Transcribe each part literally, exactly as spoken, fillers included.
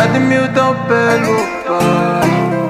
Admilton pelo pai.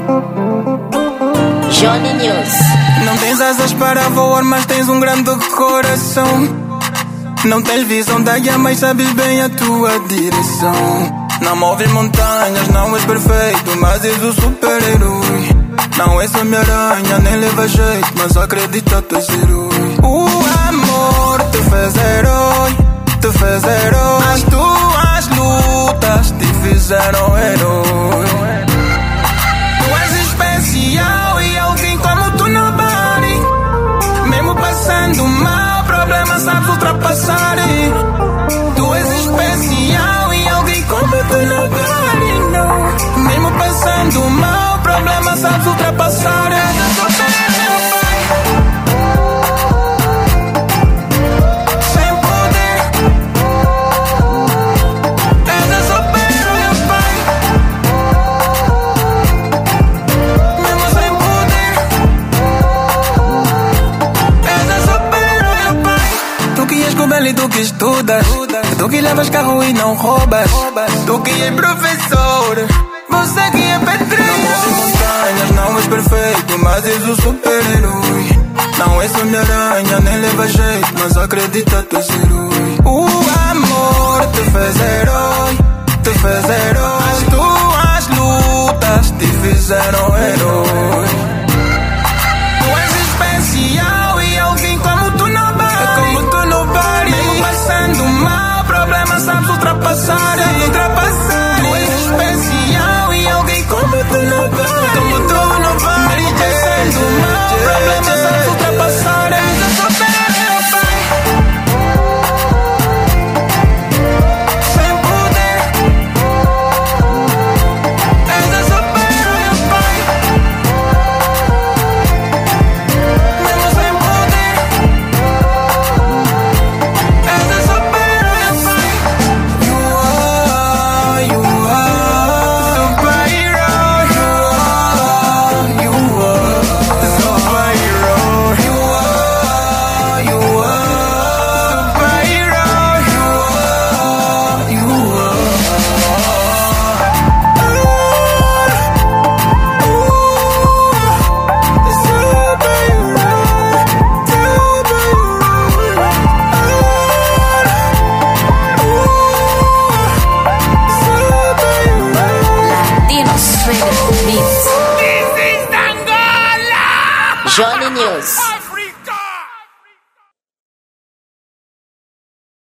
Johnny News. Não tens asas para voar, mas tens um grande coração. Não tens visão da guia, mas sabes bem a tua direção. Não moves montanhas, não és perfeito, mas és o super-herói. Não és Homem-Aranha, nem leva jeito, mas acredita, tu és herói. O amor te fez herói, te fez herói. As tuas lutas te fizeram herói. Tu és especial e alguém como tu não pare. Mesmo passando mal, problemas sabes ultrapassar. Tu és especial e alguém como tu não pare, não. Mesmo passando mal, problemas sabes ultrapassar. E tu que estudas, tu que levas carro e não roubas, tu que és professor, você que é pedreiro. Não és montanhas, não és perfeito, mas és o super-herói. Não és Homem-Aranha, nem leva jeito, mas acredita, tu és herói. O amor te fez herói, te fez herói. As tuas lutas te fizeram herói. Tu és especial e alguém como tu não pare. Como tu não pare. Mesmo passando mal, problemas sabes ultrapassar. Sabes ultrapassar. Tu és especial e alguém como tu não pare. Como tu não pare. Mesmo passando mal, problemas sabes ultrapassar. És a super-herói. Sem poder. És a super-herói. Mesmo sem poder. És a super-herói. You are, you are super-hero. You are, you are super-hero. You are, you are super-hero. You are, you Latino Swing Beats. Johnny News.